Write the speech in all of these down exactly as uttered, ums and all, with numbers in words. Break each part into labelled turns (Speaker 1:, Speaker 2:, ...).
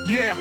Speaker 1: Yeah.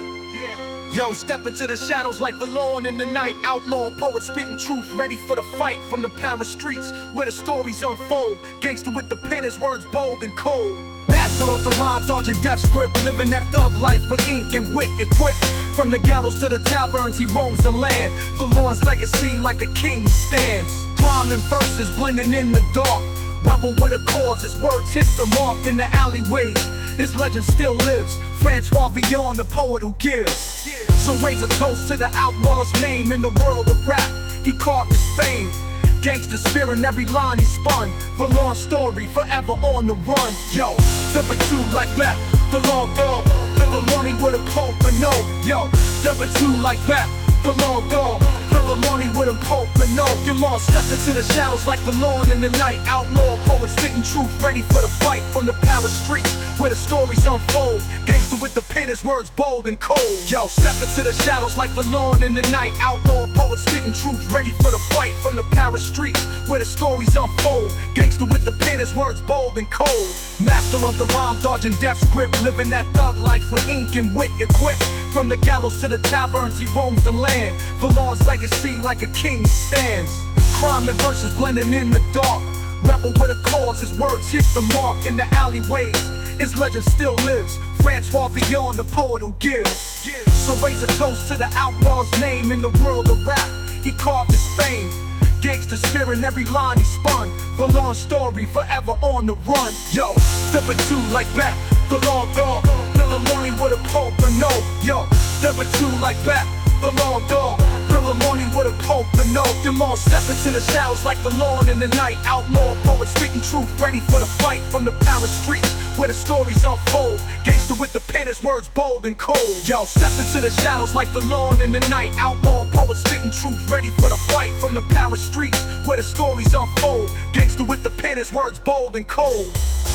Speaker 1: Yo, step into the shadows like the lawn in the night. Outlaw poet spitting truth, ready for the fight. From the Paris streets where the stories unfold. Gangster with the pen, his words bold and cold. Master of the rhymes, dodging death script. Living that thug life with ink and wit equipped. From the gallows to the taverns, he roams the land. The Lord's legacy like a king stands. Rhyming verses blending in the dark. Rebel with a cause, his words hit the mark in the alleyways. His legend still lives. Francois Villon, the poet who gives. So raise a toast to the outlaw's name in the world of rap. He carved his fame. Gangsta spirit in every line he spun. The long story, forever on the run. Yo, number two like that. The long dog. Little money with a cold but no. Yo, number two like that. The long dog. Little money with a cold but no. Your lawn stepped into the shadows like the lawn in the night. Outlaw poet spitting truth, ready for the fight. From the Paris streets where the stories unfold. Gangster with the pen, his words bold and cold. Yo, step into the shadows like the lawn in the night. Outlaw poet spitting truth, ready for the fight. From the Paris streets where the stories unfold. Gangster with the pen, his words bold and cold. Master of the rhyme, dodging death script. Living that thug life with ink and wit equipped. From the gallows to the taverns, he roams the land. The law's legacy like a king stands. Crime and verses blending in the dark. Rebel with a cause, his words hit the mark in the alleyways. His legend still lives. Francois Villon, the poet who gives. So raise a toast to the outlaw's name in the world of rap. He carved his fame. Gangsta spirit in every line he spun. The long story, forever on the run. Yo, number two like that. The long dog. Little morning with a pulp or no. Yo, number two like that. The long dog. Little morning with a pulp or no. Them all step into the shadows like the lawn in the night. Outlaw poet speaking truth, ready for the fight. From the Paris streets where the stories unfold. Gangster with the pen, his words bold and cold. Yo, step into the shadows like the lawn in the night. Outlaw poet spitting truth, ready for the fight. From the Paris streets where the stories unfold. Gangster with the pen, his words bold and cold.